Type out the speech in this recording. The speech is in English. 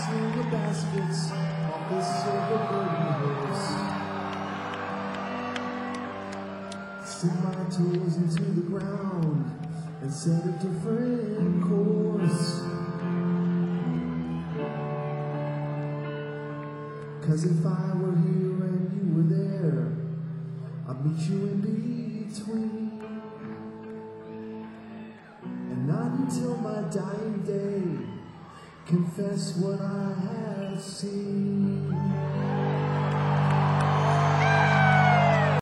steal the baskets off the silver burden hills. Stick my toes into the ground and set a different course. 'Cause if I were here and you were there, I'd meet you in between. And not until my dying day confess what I have seen.